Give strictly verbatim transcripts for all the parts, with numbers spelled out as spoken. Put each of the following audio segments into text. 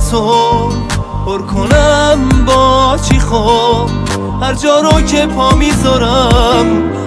تو پر کنم با چی خواب، هر جا رو که پا میذارم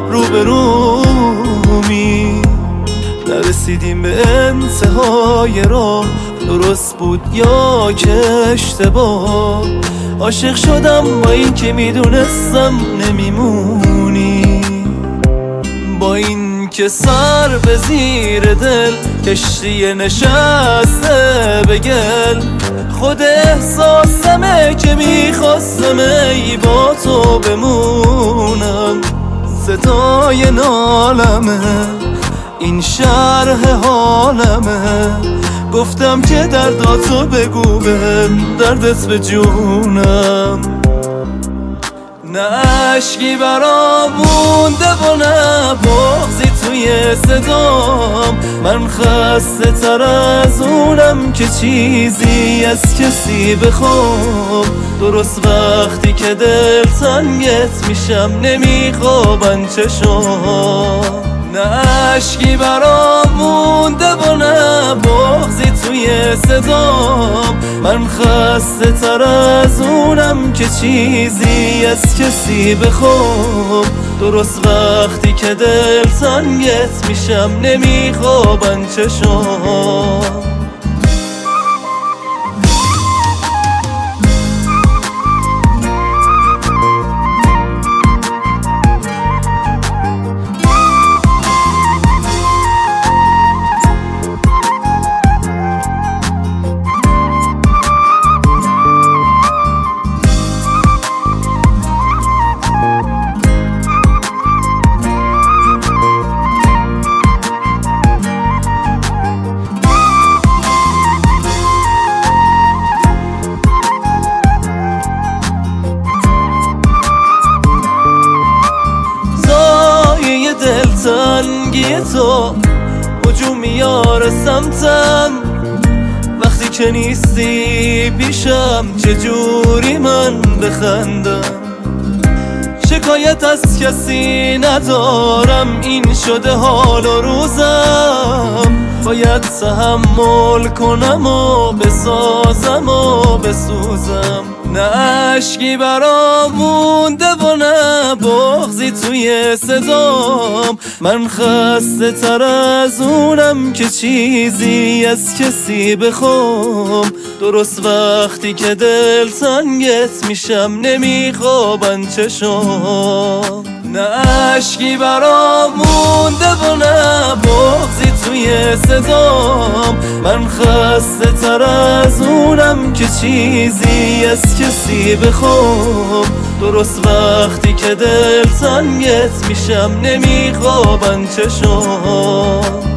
روبرومی. نرسیدیم به انتهای راه، درست بود یا که اشتباه. عاشق شدم با این که میدونستم نمیمونی، با این که سر به زیر دل کشتی نشسته به گل. خود احساسمه که میخواستم ای با تو بمونم. صدای نالمه این شرح حالمه، گفتم که درداتو بگو بهم، دردت به جونم. نه اشکی برام مونده و نه بغضی توی صدام. من خسته تر از اونم که چیزی از کسی بخوام. درست وقتی که دل تنگت میشم نمیخوابن چشام. نه اشکی برام مونده و نه بغضی توی صدام. من خسته تر از اونم که چیزی از کسی بخوام. درست وقتی که دل تنگت میشم نمیخوابن چشام. دلتنگی تو هجوم میاره سمتم، وقتی که نیستی پیشم چجوری من بخندم. شکایت از کسی ندارم، این شده حال و روزم. باید تحمل کنم و بسازم و بسوزم. نه اشکی برام مونده و نه بغضی توی صدام. من خسته تر از اونم که چیزی از کسی بخوام. درست وقتی که دل تنگت میشم نمیخوابن چشام. نه اشکی برام مونده و نه بغضی توی صدام. من خسته تر از اونم که چیزی از کسی بخوام. درست وقتی که دل تنگت میشم نمیخوابن چشام.